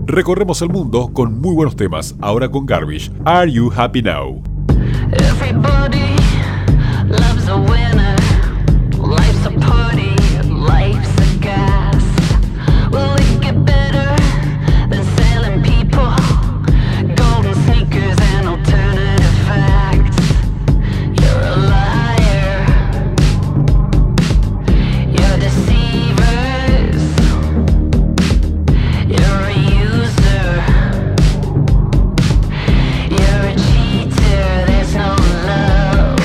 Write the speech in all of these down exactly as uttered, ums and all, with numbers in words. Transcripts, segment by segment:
Recorremos el mundo con muy buenos temas, ahora con Garbage. Are You Happy Now? Everybody loves a winner. Life's a party, life's a gas. Will it get better than selling people golden sneakers and alternative facts? You're a liar. You're deceivers. You're a user. You're a cheater. There's no love.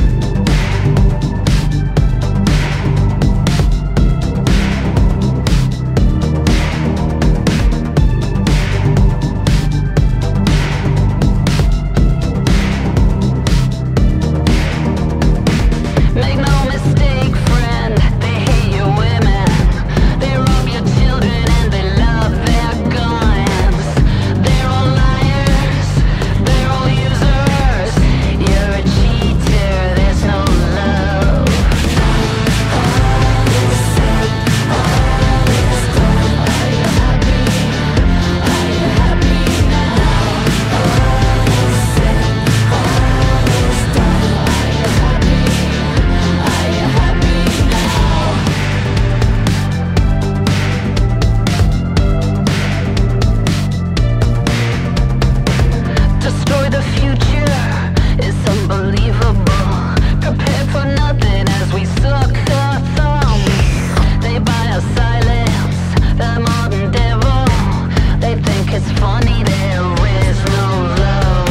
Make no mistake, friend, they hate your women. They rob your children and they love their guns. They're all liars, they're all users. You're a cheater, there's no love. Destroy the future, it's unbelievable. Prepared for nothing as we suck our thumbs. They buy our silence, the modern devil. They think it's funny, there is no love.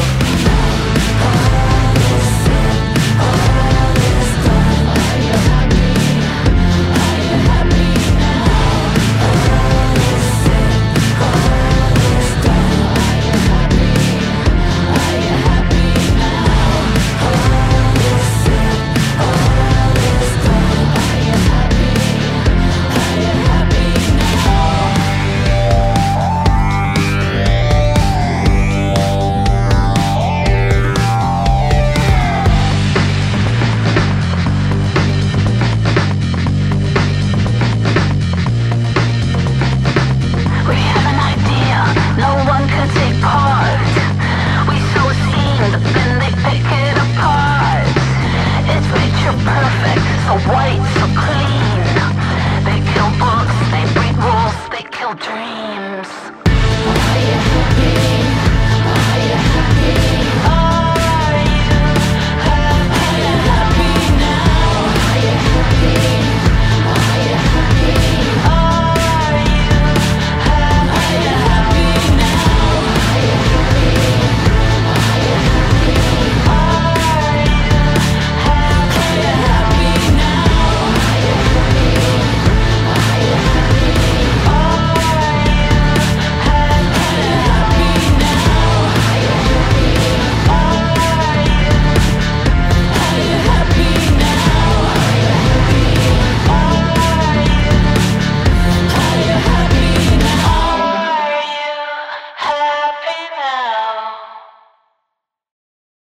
We have an idea, no one can take part. We sow a seed, then they pick it apart. It's picture perfect, so white, so clean. They kill books, they breed wolves, they kill dreams.